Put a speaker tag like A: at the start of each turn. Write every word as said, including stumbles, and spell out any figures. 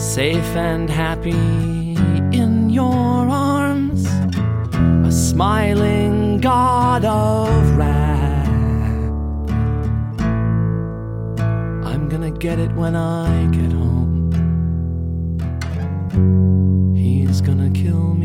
A: safe and happy in your arms, a smiling god of wrath. I'm gonna get it when I get home. He's gonna kill me.